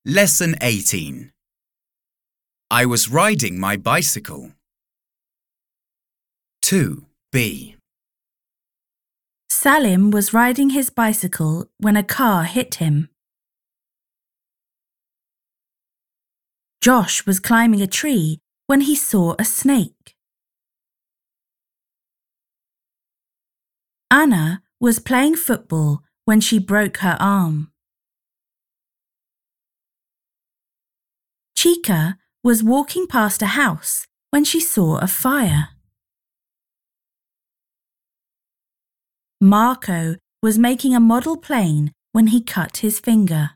Lesson 18. I was riding my bicycle. 2b. Salim was riding his bicycle when a car hit him. Josh was climbing a tree when he saw a snake. Anna was playing football when she broke her arm. Chica was walking past a house when she saw a fire. Marco was making a model plane when he cut his finger.